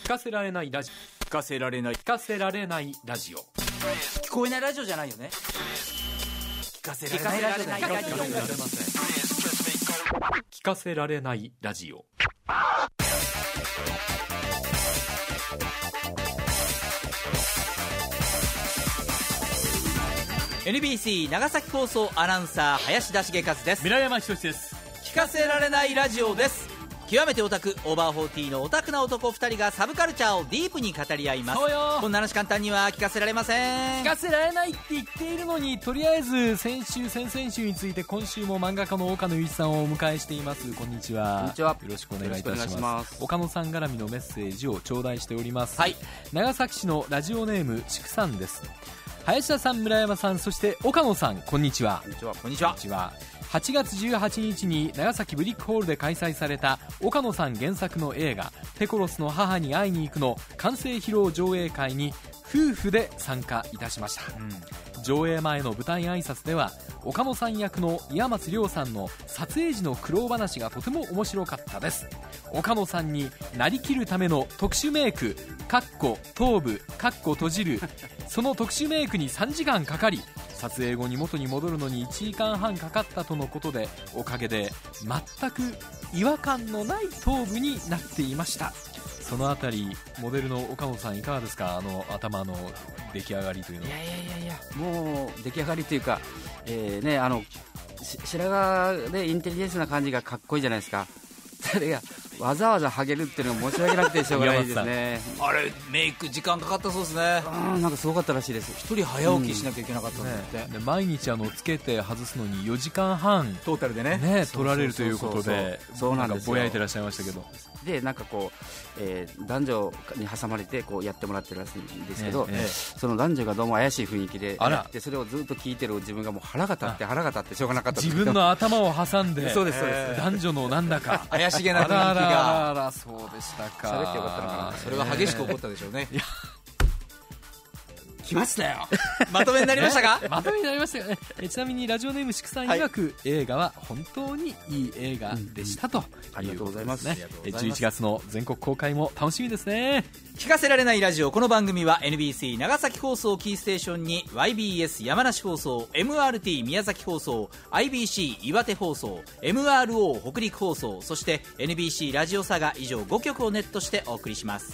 聞かせられないラジオ、聞かせられない、聞かせられないラジオ、 聞こえないラジオじゃないよね。聞かせられないラジオじゃない。 聞かせられないラジオ。 NBC 長崎放送アナウンサー林田茂和です。 村山仁です。 聞かせられないラジオです。極めてオタク、オーバー40のオタクな男2人がサブカルチャーをディープに語り合います。 そうよ。 こんな話簡単には聞かせられません。 聞かせられないって言っているのに、とりあえず先週先々週について今週も漫画家の岡野由一さんをお迎えしています。こんにちは。 こんにちは。 よろしくお願いいたします。岡野さん絡みのメッセージを頂戴しております。はい、長崎市のラジオネーム祝さんです。林田さん、村山さん、そして岡野さん、こんにちは。 こんにちは。 こんにちは。8月18日に長崎ブリックホールで開催された岡野さん原作の映画ペコロスの母に会いに行くの完成披露上映会に夫婦で参加いたしました。上映前の舞台挨拶では岡野さん役の岩松亮さんの撮影時の苦労話がとても面白かったです。岡野さんになりきるための特殊メイク頭部閉じるその特殊メイクに3時間かかり、撮影後に元に戻るのに1時間半かかったとのことで、おかげで全く違和感のない頭部になっていました。そのあたりモデルの岡野さんいかがですか？頭の出来上がりというのは。 いやもう出来上がりというか、白髪でインテリジェンスな感じがかっこいいじゃないですか。それがわざわざハゲるっていうのが申し訳なくてしょうがないですね。 あれメイク時間かかったそうですね。 なんかすごかったらしいです。 一人早起きしなきゃいけなかったんだって、 で毎日つけて外すのに4時間半トータルでね取られるということで、 そうなんですよ。 ぼやいてらっしゃいましたけど、 でなんかこう、男女に挟まれてこうやってもらってるらしいんですけど、その男女がどうも怪しい雰囲気でやってそれをずっと聞いてる自分がもう腹が立ってしょうがなかった。 自分の頭を挟んでそうです男女のなんだか怪しげな雰囲気がそうでしたか。 喋ってよかったのかな。 それは激しく怒ったでしょうね。 来ましたよ。 まとめになりましたか？ まとめになりましたよね。ちなみにラジオネーム祝さん曰く、映画は本当にいい映画でしたと、 ありがとうございますね。 11月の全国公開も楽しみですね。 聞かせられないラジオ、この番組は NBC 長崎放送キーステーションに YBS 山梨放送、 MRT 宮崎放送、 IBC 岩手放送、 MRO 北陸放送、そして NBC ラジオサガ以上5局をネットしてお送りします。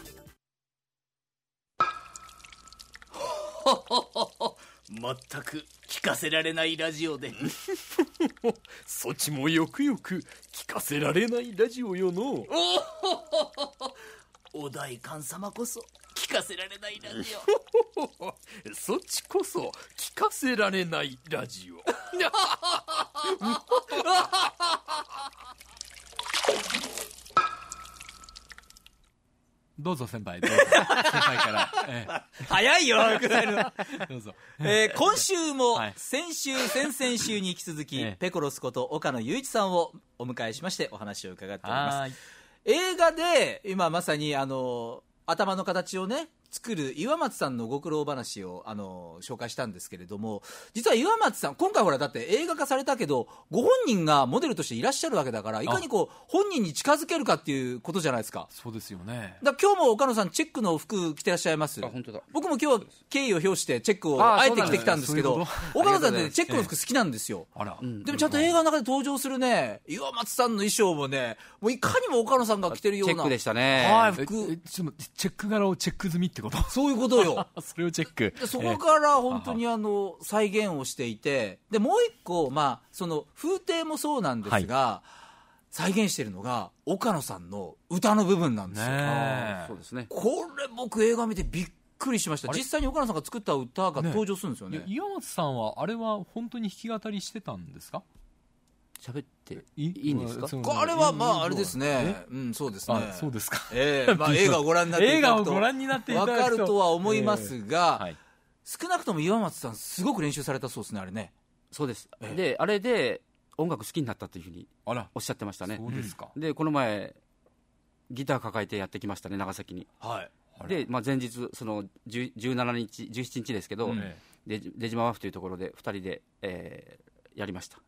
全く聞かせられないラジオでそちもよくよく聞かせられないラジオよの。 お代官様こそ聞かせられないラジオそっちこそ聞かせられないラジオ。どうぞ先輩、どうぞ先輩から、 早いよ答えるの。 どうぞ。 今週も先週先々週に引き続き、ペコロスこと岡野雄一さんをお迎えしましてお話を伺っております。映画で今まさに頭の形をね作る岩松さんのご苦労話を紹介したんですけれども、実は岩松さん今回ほらだって映画化されたけどご本人がモデルとしていらっしゃるわけだから、いかにこう本人に近づけるかっていうことじゃないですか。 そうですよね。 だ今日も岡野さんチェックの服着てらっしゃいます。 本当だ。 僕も今日敬意を表してチェックをあえて着てきたんですけど、岡野さんってチェックの服好きなんですよ。でもちゃんと映画の中で登場するね岩松さんの衣装もね、もういかにも岡野さんが着てるようなチェックでしたね。 はい、服チェック柄をチェック済みってこと？ そういうことよ。 それをチェック。 でそこから本当に再現をしていて、でもう一個、その風景もそうなんですが、再現しているのが岡野さんの歌の部分なんですよ。 そうですね。 これ僕映画見てびっくりしました。実際に岡野さんが作った歌が登場するんですよね。 岩松さんはあれは本当に弾き語りしてたんですか？ 喋っていいんですか？ あれはあれですね。そうですね。 そうですか。 映画をご覧になっていただくと分かるとは思いますが、少なくとも岩松さんすごく練習されたそうですね、あれね。 そうです。であれで音楽好きになったというふうにおっしゃってましたね。 そうですか。 でこの前ギター抱えてやってきましたね、長崎に。で、前日その17日17日ですけど、出島ワフというところで2人で、やりました。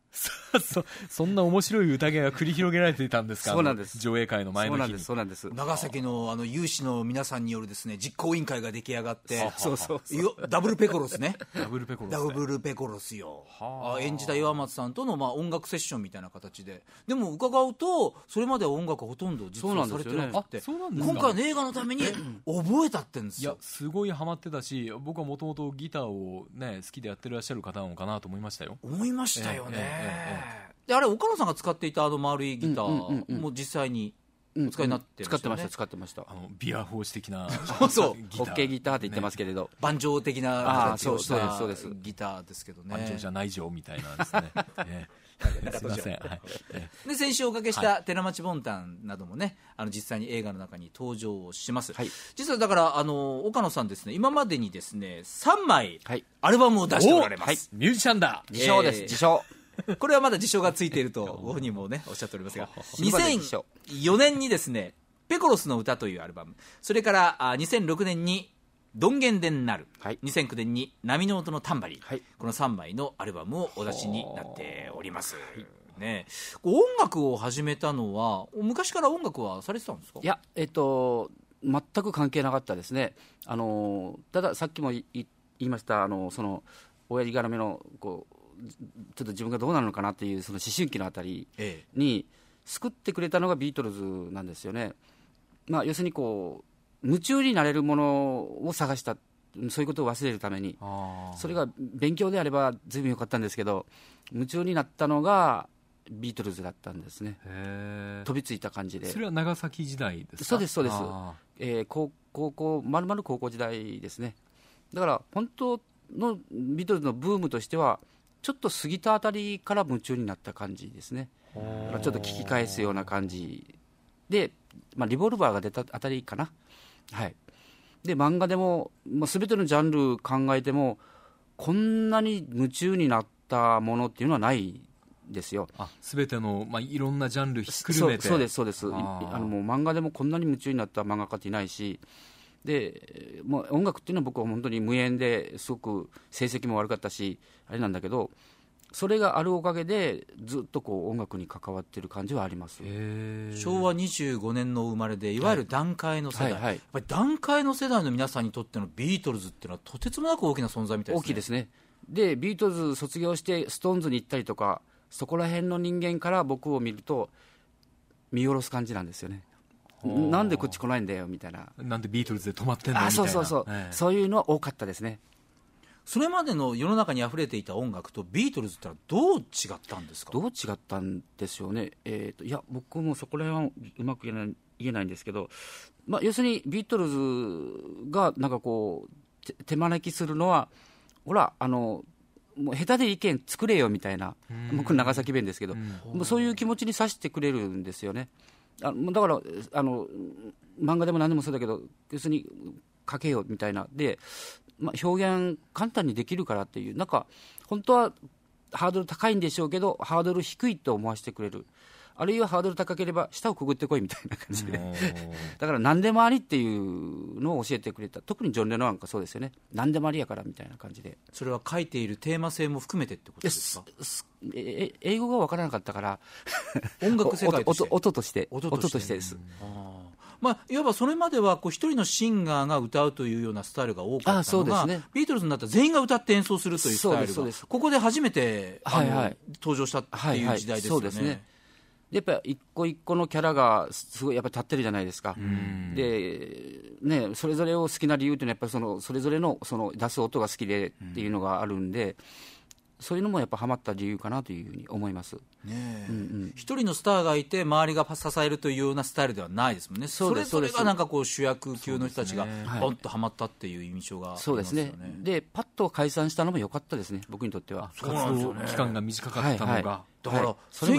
そんな面白い宴が繰り広げられていたんですか。 そうなんです。 上映会の前の日に。 そうなんです。 長崎の有志の皆さんによるですね、実行委員会が出来上がって、 そうダブルペコロスね。 ダブルペコロスよ。 演じた岩松さんとの音楽セッションみたいな形で。でも伺うと、それまでは音楽ほとんど実はされてなくて、今回の映画のために覚えたってんですよ。 いや、すごいハマってたし、僕はもともとギターをね、好きでやってらっしゃる方なのかなと思いましたよ。 思いましたよね。であれ岡野さんが使っていた丸いギターも実際にお使いになってましたよね。 使ってました。 ビアホース的なそうホッケーギターって言ってますけれど、 万丈的な形をしたギターですけどね。 万丈じゃない丈みたいなですね。すいません。 で先週おかけした寺町ボンタンなどもね、実際に映画の中に登場します。実はだから岡野さんですね、今までにですね3枚アルバムを出しておられます。 ミュージシャンだ。 自称です。自称。 これはまだ自称がついているとご本人もねおっしゃっておりますが、2004年にですねペコロスの歌というアルバム、それから2006年にどんげんでんなる、2009年に波の音のタンバリン、この3枚のアルバムをお出しになっております、ね。音楽を始めたのは昔から音楽はされてたんですか。 いや、全く関係なかったですね。たださっきも言いましたその親父絡めのこうちょっと自分がどうなるのかなっていうその思春期のあたりに救ってくれたのがビートルズなんですよね。要するにこう夢中になれるものを探した、そういうことを忘れるために。それが勉強であれば随分良かったんですけど、夢中になったのがビートルズだったんですね。飛びついた感じで。 それは長崎時代ですか。 そうです。高校丸々高校時代ですね。だから本当のビートルズのブームとしてはちょっと過ぎたあたりから夢中になった感じですね。ちょっと聞き返すような感じで、リボルバーが出たあたりかな。で漫画でも、全てのジャンル考えてもこんなに夢中になったものっていうのはないですよ。 全ての、いろんなジャンルひっくるめて。 そうです。もう漫画でもこんなに夢中になった漫画家っていないし、で音楽っていうのは僕は本当に無縁ですごく成績も悪かったしあれなんだけど、それがあるおかげでずっとこう音楽に関わってる感じはあります。 昭和25年の生まれでいわゆる団塊の世代、やっぱり団塊の世代の皆さんにとってのビートルズっていうのはとてつもなく大きな存在みたいですね。 大きいですね。でビートルズ卒業してストーンズに行ったりとか、そこら辺の人間から僕を見ると見下ろす感じなんですよね。なんでこっち来ないんだよみたいな、 なんでビートルズで止まってんだみたいな。 そういうのは多かったですね。 それまでの世の中にあふれていた音楽とビートルズってのはどう違ったんですか。 どう違ったんでしょうね。いや僕もそこら辺はうまく言えないんですけど、要するにビートルズがなんかこう手招きするのは、ほらもう下手で意見作れよみたいな、僕長崎弁ですけど、もうそういう気持ちにさせてくれるんですよね。だから漫画でも何でもそうだけど、要するに書けよみたいなで、表現簡単にできるからっていう、なんか本当はハードル高いんでしょうけどハードル低いと思わせてくれる、あるいはハードル高ければ下をくぐってこいみたいな感じでだから何でもありっていうのを教えてくれた。特にジョン・レノンなんかそうですよね。何でもありやからみたいな感じで。 それは書いているテーマ性も含めてってことですか。 英語が分からなかったから音楽世界として音としてです。 いわばそれまではこう一人のシンガーが歌うというようなスタイルが多かったのが、ビートルズになったら全員が歌って演奏するというスタイルがここで初めて登場したっていう時代ですよね。 やっぱり一個一個のキャラがすごいやっぱり立ってるじゃないですか。で、それぞれを好きな理由というのはやっぱりそれぞれの出す音が好きでっていうのがあるんで、そういうのもやっぱハマった理由かなというふうに思います。 一人のスターがいて周りが支えるというようなスタイルではないですもんね。それぞれがなんかこう主役級の人たちがポンとハマったっていう印象がありますよね。そうですね。 でパッと解散したのも良かったですね、僕にとっては。 活動期間が短かったのが、 だから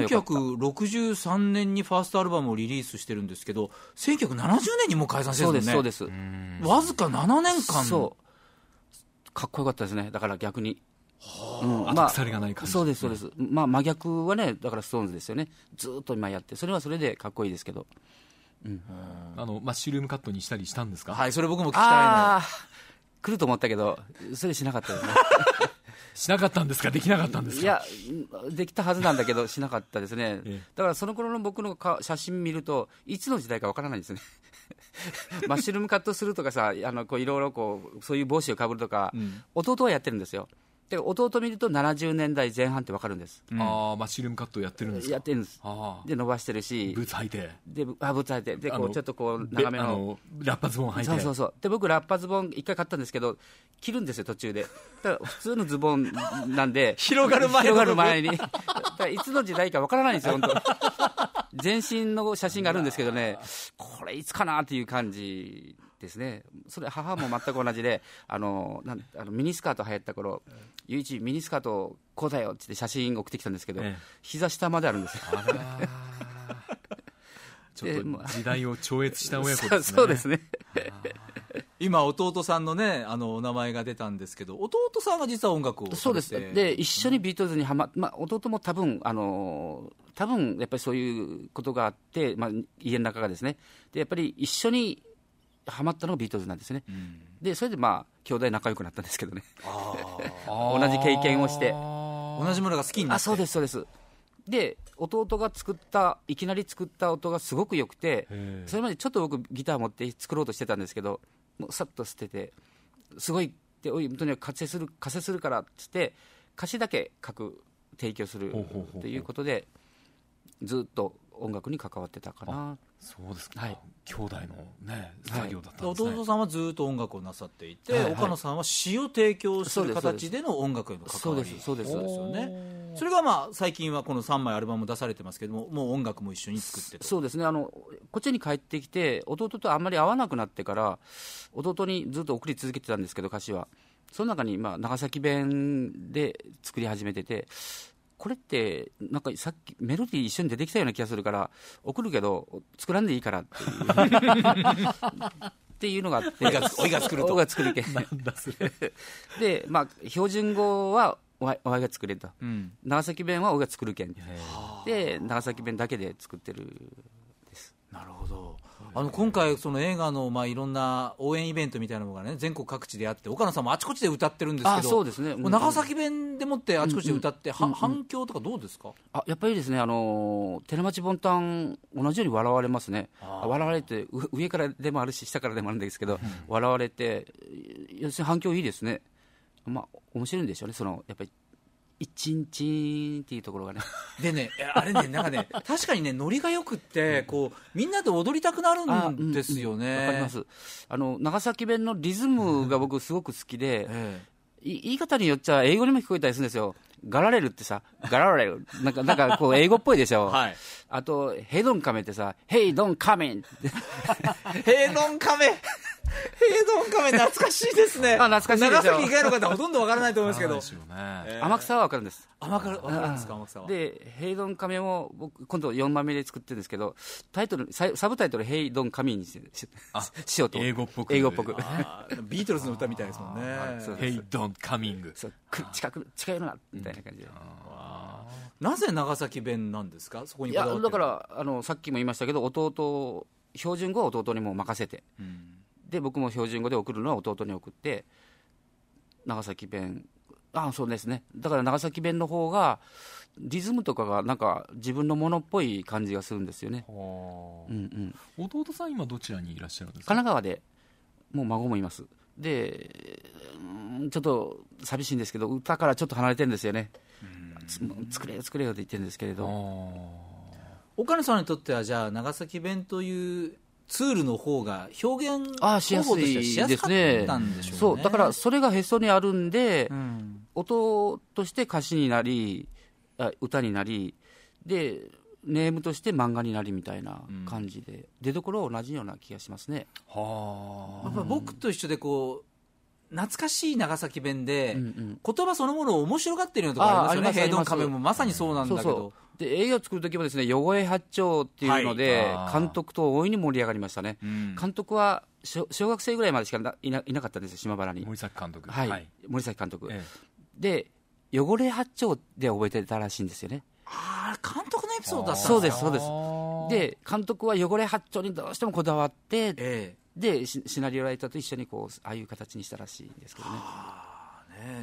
1963年にファーストアルバムをリリースしてるんですけど、1970年にもう解散してるんですね。 そうです。 わずか7年間。 かっこよかったですね。だから逆に後腐れがない感じ。 そうです。真逆はね、だからストーンズですよね。ずっと今やって、それはそれでかっこいいですけど、 マッシュルームカットにしたりしたんですか。 はい、それ僕も聞きたいの。 来ると思ったけどそれしなかったですねしなかったんですか、できなかったんですか。 いや、できたはずなんだけどしなかったですね、だからその頃の僕の写真見るといつの時代かわからないんですねマッシュルームカットするとかさ、こういろいろこうそういう帽子をかぶるとか、弟はやってるんですよ。で弟見ると70年代前半って分かるんです、 マッシュルームカットやってるんですか。 やってるんです。で伸ばしてるし、 ブーツ履いて、 でブーツ履いて、でこうちょっとこう長めのラッパズボン履いて、 そうで僕ラッパズボン一回買ったんですけど着るんですよ途中で。だから普通のズボンなんで広がる前にだからいつの時代か分からないんですよ本当全身の写真があるんですけどね、これいつかなっていう感じですね。それ母も全く同じでミニスカート流行った頃、ゆういちミニスカートこうだよって言って写真送ってきたんですけど、膝下まであるんですよ。 ちょっと時代を超越した親子ですね。 そうですね今弟さんのねお名前が出たんですけど、弟さんが実は音楽をそうです。で一緒にビートルズに弟も多分やっぱりそういうことがあって、家の中がですね、でやっぱり一緒にハマったのがビートルズなんですね、でそれで兄弟仲良くなったんですけどね同じ経験をして同じものが好きになって。 そうですで弟がいきなり作った音がすごく良くて、それまでちょっと僕ギター持って作ろうとしてたんですけど、もうさっと捨てて、すごいっておいとにかく加勢するからってって歌詞だけ提供するということでずっと音楽に関わってたかな。 そうですか、兄弟のね作業だったんですね。 弟さんはずっと音楽をなさっていて、岡野さんは詩を提供する形での音楽への関わり。そうですよね。それが最近はこの3枚アルバム出されてますけども、もう音楽も一緒に作ってと。 そうですね、こっちに帰ってきて弟とあんまり会わなくなってから弟にずっと送り続けてたんですけど、歌詞はその中に長崎弁で作り始めてて、これってなんかさっきメロディー一緒に出てきたような気がするから送るけど作らんでいいからっていうっていうのがあって、 おいが作るとおいが作るけんなんだそれで標準語はおいが作れと、長崎弁はおいが作るけんで長崎弁だけで作ってるです。 なるほど。今回その映画のいろんな応援イベントみたいなのがね全国各地であって、岡野さんもあちこちで歌ってるんですけど、 そうですね、 長崎弁でもってあちこちで歌って、反響とかどうですか。 やっぱりですね、寺町ボンタン同じように笑われますね。笑われて上からでもあるし下からでもあるんですけど、笑われて要するに反響いいですね。面白いんでしょうね、やっぱり一日っていうところがね。 でね、あれね、なんかね、確かにね、ノリがよくって、みんなで踊りたくなるんですよね。 わかります。長崎弁のリズムが僕すごく好きで、言い方によっちゃ英語にも聞こえたりするんですよ。ガラレルってさ、ガラレルなんかこう英語っぽいでしょ。あとヘイドンカメってさ、ヘイドンカメヘイドンカメヘイドンカメ懐かしいですね。 懐かしいですよ。 長崎以外の方ほとんどわからないと思いますけど、 天草はわかるんです。 わかるんですか。天草はでヘイドンカメも僕今度4枚目で作ってるんですけど、サブタイトルヘイドンカメにしようと。 英語っぽくビートルズの歌みたいですもんね。 ヘイドンカミング、 近いのなみたいな感じで。 なぜ長崎弁なんですか、そこにこだわってる。 だからさっきも言いましたけど、標準語は弟にも任せて、で僕も標準語で送るのは弟に送って、長崎弁そうですね、だから長崎弁の方がリズムとかがなんか自分のものっぽい感じがするんですよね。 弟さん今どちらにいらっしゃるんですか。 神奈川で、もう孫もいます。でちょっと寂しいんですけど、歌からちょっと離れてるんですよね。作れよって言ってるんですけれど、 岡野さんにとってはじゃあ長崎弁というツールの方が表現しやすいですね。そうだからそれがへそにあるんで、音として歌詞になり歌になりでネームとして漫画になりみたいな感じで、出どころは同じような気がしますね。 やっぱ僕と一緒で懐かしい長崎弁で、言葉そのものを面白がってるようなところありますよね。ヘイドンカメもまさにそうなんだけど、 で映画を作るときもですね、汚れ八丁っていうので、監督と大いに盛り上がりましたね。監督は小学生ぐらいまでしかいなかったんですよ、島原に。 森崎監督。 森崎監督、で汚れ八丁で覚えてたらしいんですよね。 監督のエピソードだったんですか。 そうですで監督は汚れ八丁にどうしてもこだわって、でシナリオライターと一緒にああいう形にしたらしいんですけどね。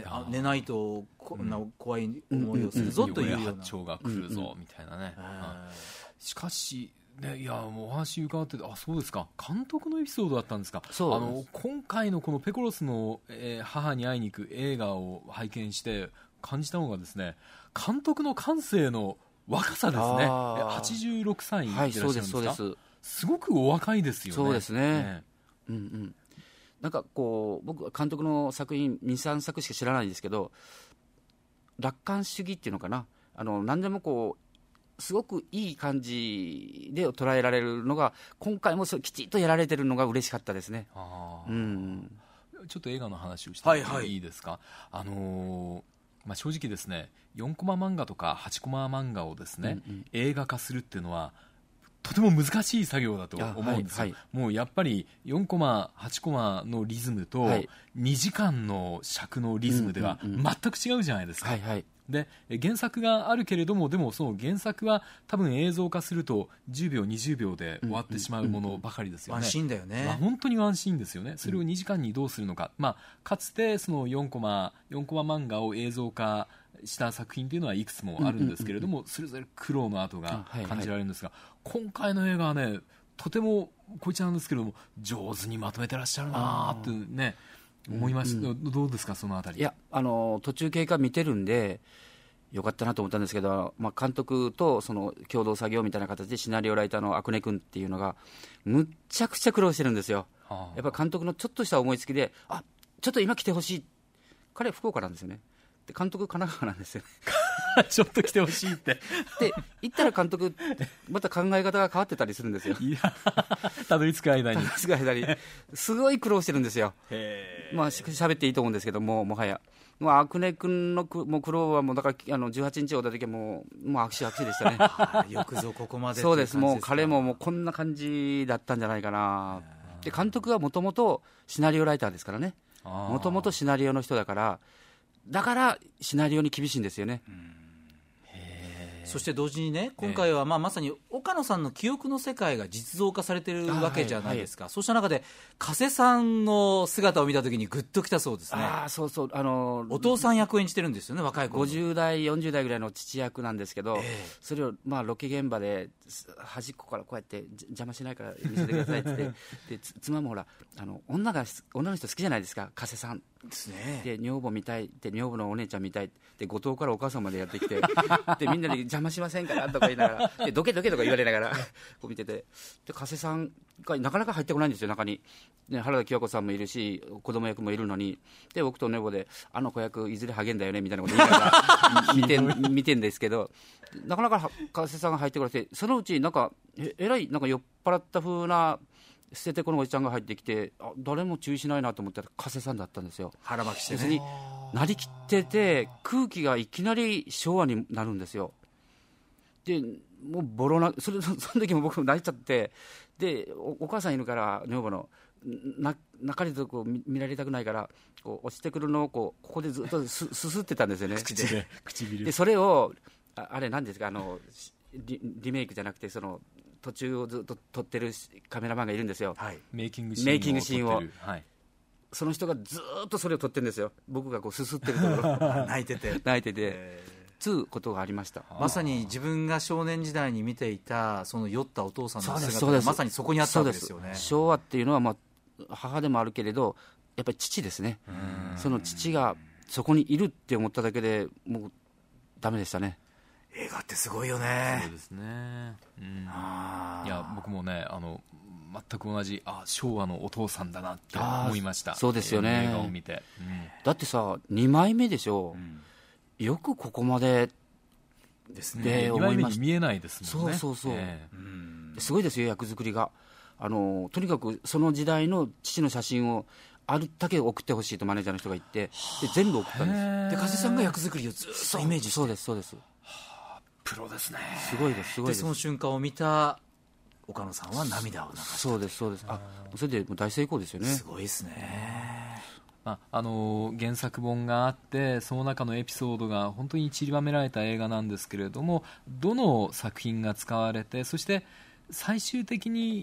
寝ないとこんな怖い思いをするぞというような、 八丁が来るぞみたいなね、しかしね、いやもうお話伺ってて、そうですか、監督のエピソードだったんですか。今回のこのペコロスの、母に会いに行く映画を拝見して感じたのがですね、監督の感性の若さですね。86歳でいらっしゃるんですか。そうです。すごくお若いですよね。 そうですね、なんかこう僕は監督の作品 2,3 作しか知らないんですけど、楽観主義っていうのかな、何でもこうすごくいい感じで捉えられるのが、今回もきちっとやられてるのが嬉しかったですね。 ちょっと映画の話をしていいですか。正直ですね、4コマ漫画とか8コマ漫画をですね、映画化するっていうのはとても難しい作業だと思うんですよ。もうやっぱり4コマ8コマのリズムと2時間の尺のリズムでは全く違うじゃないですか。で原作があるけれども、でもその原作は多分映像化すると10秒20秒で終わってしまうものばかりですよね。 ワンシーンだよね。 本当にワンシーンですよね。それを2時間にどうするのか、かつてその4コマ漫画を映像化した作品というのはいくつもあるんですけれども、それぞれ苦労の跡が感じられるんですが、今回の映画はね、とてもこいつなんですけれども上手にまとめてらっしゃるなってね思いました。どうですか、そのあたり。 いや、途中経過見てるんでよかったなと思ったんですけど、監督とその共同作業みたいな形でシナリオライターの阿久根君っていうのがむっちゃくちゃ苦労してるんですよ。やっぱ監督のちょっとした思いつきで、ちょっと今来てほしい、彼福岡なんですよね。で監督神奈川なんですよねちょっと来てほしいってで言ったら監督また考え方が変わってたりするんですよ。 いやたどり着く間にすごい苦労してるんですよ。喋っていいと思うんですけども、もはや阿久根君のもう苦労はもうだから18日おった時はもう握手でしたねよくぞここまで。 そうです。もう彼ももうこんな感じだったんじゃないかな。で監督はもともとシナリオライターですからね。もともとシナリオの人だからシナリオに厳しいんですよね。 そして同時にね、今回はまさに岡野さんの記憶の世界が実像化されてるわけじゃないですか。そうした中で加瀬さんの姿を見たときにグッときたそうですね。 そうそう、 お父さん役を演じてるんですよね、若い頃。 50代40代ぐらいの父役なんですけど、それをロケ現場で端っこからこうやって邪魔しないから見せてくださいって言ってで妻もほら女の人好きじゃないですか、加瀬さんですね。 で女房見たいって女房のお姉ちゃん見たいって後藤からお母さんまでやってきてでみんなで邪魔しませんからとか言いながらでどけどけとか言われながらこう見てて、で加瀬さんがなかなか入ってこないんですよ、中に。で原田清子さんもいるし子供役もいるのに、で僕と女房で子役いずれ励んだよねみたいなこと言いながら見てんですけど、なかなか加瀬さんが入ってこなくて、そのうちなんかえらいなんか酔っ払った風な捨ててこのおじちゃんが入ってきて、誰も注意しないなと思ったら加瀬さんだったんですよ。 腹巻きしてね。 別になりきってて空気がいきなり昭和になるんですよ。でもうボロその時も僕も泣いちゃって、で お母さんいるから女房の泣かれてこう 見られたくないからこう落ちてくるのをここでずっとすすってたんですよね唇でそれをあれ何ですかリメイクじゃなくてその途中をずっと撮ってるカメラマンがいるんですよ、 メイキングシーンをその人がずっとそれを撮ってるんですよ。僕がこうすすってるところ泣いててつうことがありました。 まさに自分が少年時代に見ていたその酔ったお父さんの姿がまさにそこにあったわけですよね。 昭和っていうのは、母でもあるけれどやっぱり父ですね。その父がそこにいるって思っただけでもうダメでしたね。 映画ってすごいよね。 そうですね、いや僕もね全く同じ昭和のお父さんだなって思いました。 そうですよね、 映画を見て、 だってさ2枚目でしょ、よくここまでですね。2枚目に見えないですもんね。 そう、すごいですよ役作りが。とにかくその時代の父の写真をあるだけ送ってほしいとマネージャーの人が言ってで全部送ったんです。 で加瀬さんが役作りをずっとイメージして。 そうです、 プロですね。 すごいです。 でその瞬間を見た岡野さんは涙を流した。 そうです。それで大成功ですよね。 すごいですね。 原作本があってその中のエピソードが本当に散りばめられた映画なんですけれども、どの作品が使われてそして最終的に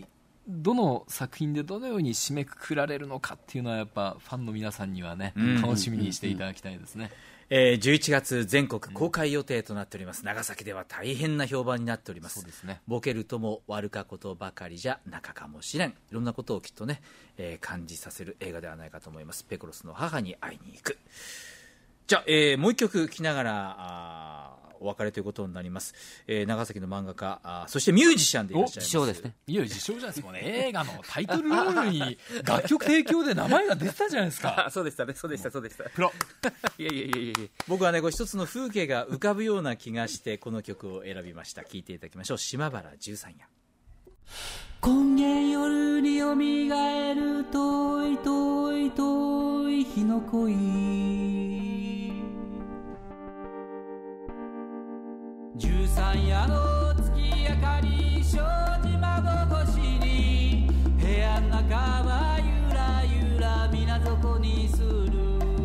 どの作品でどのように締めくくられるのかっていうのはやっぱファンの皆さんにはね、楽しみにしていただきたいですね。 11月全国公開予定となっております。長崎では大変な評判になっております。 そうですね。 ボケるとも悪かことばかりじゃなかかもしれん。いろんなことをきっとね、感じさせる映画ではないかと思います。ペコロスの母に会いに行く。じゃあ、もう一曲聴きながらお別れということになります。長崎の漫画家、そしてミュージシャンでいらっしゃいます。 自称ですね。 いや自称じゃないですもんね。映画のタイトルロールに楽曲提供で名前が出てたじゃないですか。 そうでしたね、そうでした。 プロ。 いや。 僕はね、一つの風景が浮かぶような気がしてこの曲を選びました。聴いていただきましょう。島原13夜。 今夜夜によみがえる遠い遠い遠い日の恋、13夜の月明かり障子窓越しに部屋の中はゆらゆら水底にする、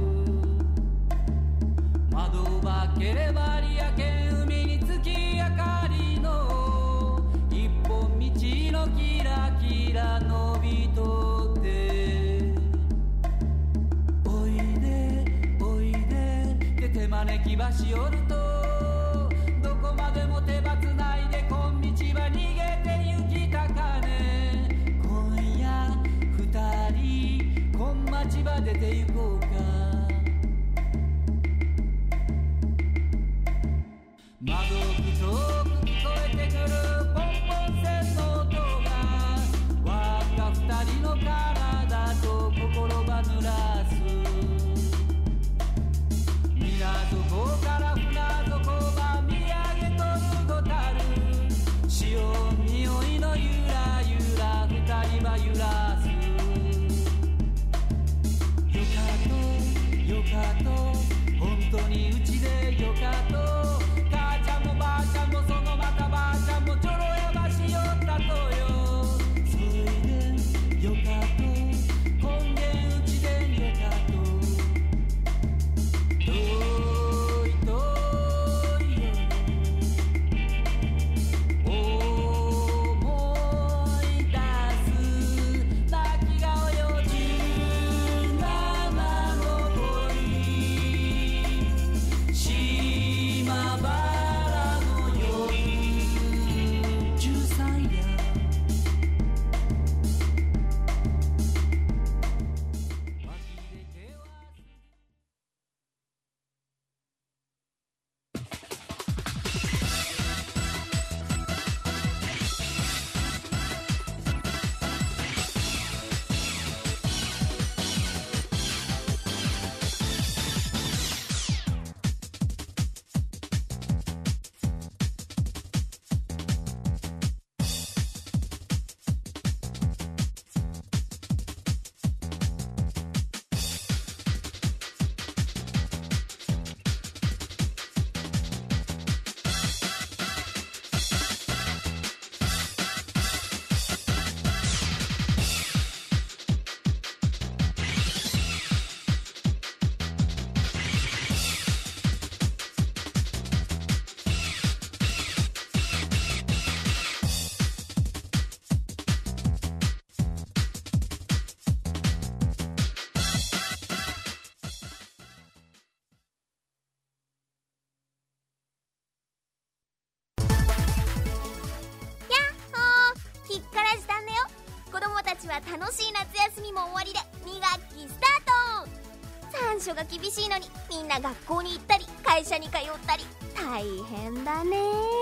窓を開ければ有明海に月明かりの一本道のキラキラ伸びとっておいでおいでで手招き橋寄るとどこまでも手ばつないで今道は逃げて行きたかね、今夜二人今町場出て行こうか、窓奥遠く聞こえてくるポンポン線の音が若二人の体と心ば濡らす、港から船底ば見上げとるごたる潮匂いのゆらゆら二人ば揺らす、よかと本当にうちでよかと、母ちゃんもばあちゃんもそのまたばあちゃんもちょろやばしよったとよ、そいでよかと今月うちでよかと、遠い遠いよ思い出す泣き顔よ17の恋、島原の夜13夜、 楽しい夏休みも終わりで2学期スタート。残暑が厳しいのにみんな学校に行ったり会社に通ったり大変だね。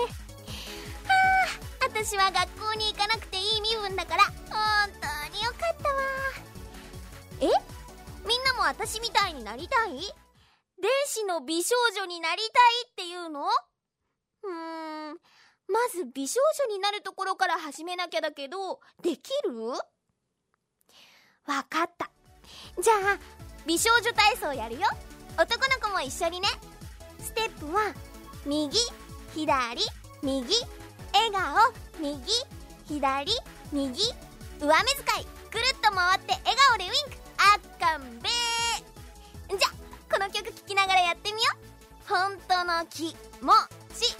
私は学校に行かなくていい身分だから本当によかったわ。みんなも私みたいになりたい？電子の美少女になりたいっていうの？まず美少女になるところから始めなきゃだけど、できる？わかった。じゃあ美少女体操やるよ。男の子も一緒にね。ステップは右左右、笑顔右左右、上目遣いぐるっと回って笑顔でウィンク、あっかんべー。じゃこの曲聴きながらやってみよう。本当の気持ち。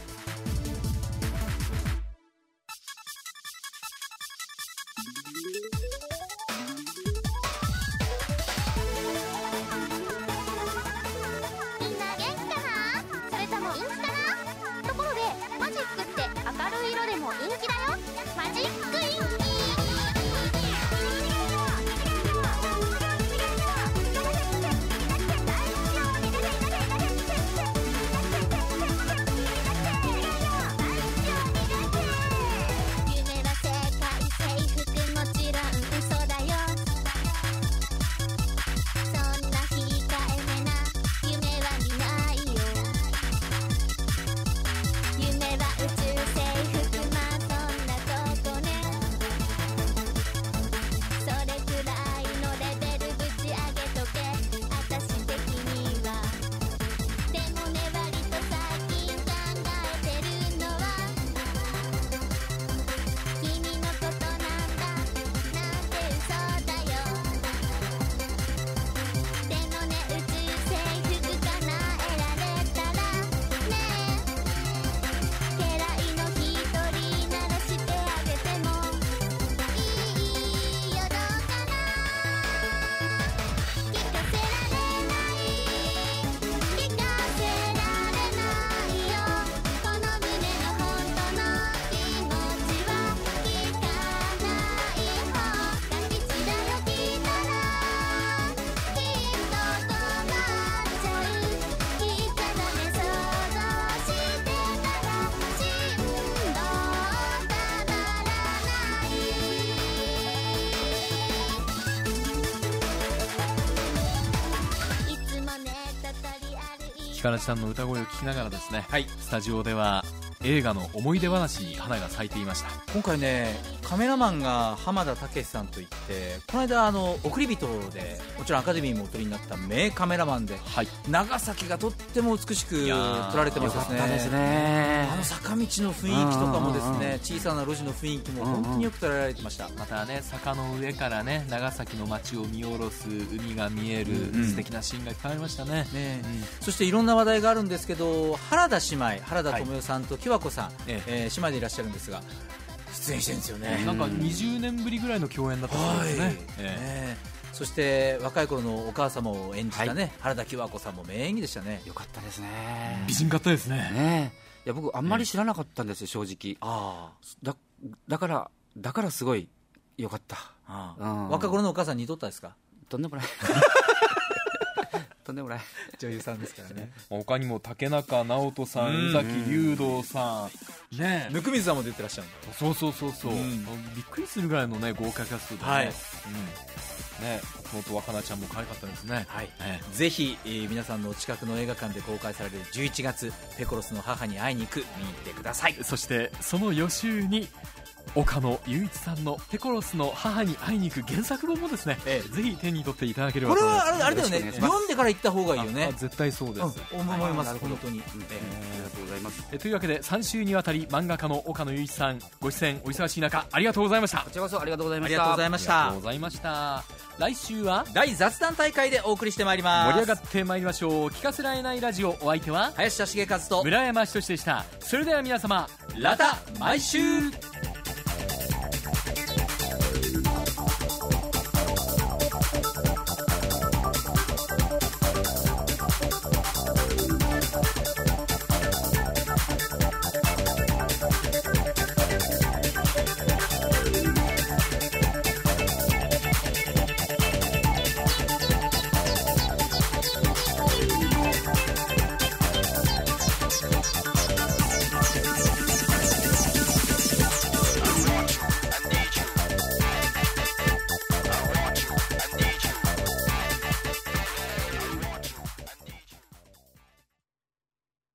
かなちゃんの歌声を聞きながらですね、 はい、 スタジオでは映画の思い出話に花が咲いていました。 今回ね、カメラマンが浜田武さんといって、この間送り人でもちろんアカデミーもお取りになった名カメラマンで、はい、長崎がとっても美しく撮られてますですね。 よかったですね。 坂道の雰囲気とかもですね、小さな路地の雰囲気も本当によく撮られてました。 またね、坂の上からね、長崎の街を見下ろす海が見える、素敵なシーンがいっぱいありましたね。 そしていろんな話題があるんですけど、原田姉妹、原田知世さんと木和子さん、姉妹でいらっしゃるんですが、出演してるんですよね。 なんか20年ぶりぐらいの共演だったそうですね。 そして若い頃のお母様を演じたね、原田木和子さんも名演技でしたね。 よかったですね。 美人かったですね。 いや、僕あんまり知らなかったんですよ、正直。だからすごいよかった。 若い頃のお母さんに似とったですか？ とんでもないとんでもない女優さんですからね。 他にも竹中直人さん、宇崎竜童さん、ね、 温水さんも出てらっしゃるんだ。 そう、びっくりするぐらいのね、豪華キャストでね、ね、妹若菜ちゃんも可愛かったですね。 ぜひ、皆さんのお近くの映画館で公開される11月、ペコロスの母に会いに行く、見に行ってください。 そしてその予習に岡野雄一さんのペコロスの母に会いに行く原作本もですね、ぜひ手に取っていただければと思います。 これはあれだよね、読んでから行った方がいいよね。 絶対そうです、 思います、本当に。 ありがとうございます。 というわけで3週にわたり漫画家の岡野雄一さん、ご出演お忙しい中ありがとうございました。 こちらこそありがとうございました。 ありがとうございました。 ありがとうございました。来週は大雑談大会でお送りしてまいります。 盛り上がってまいりましょう。聞かせられないラジオ、お相手は林田茂和と村山仁でした。それでは皆様、 また毎週。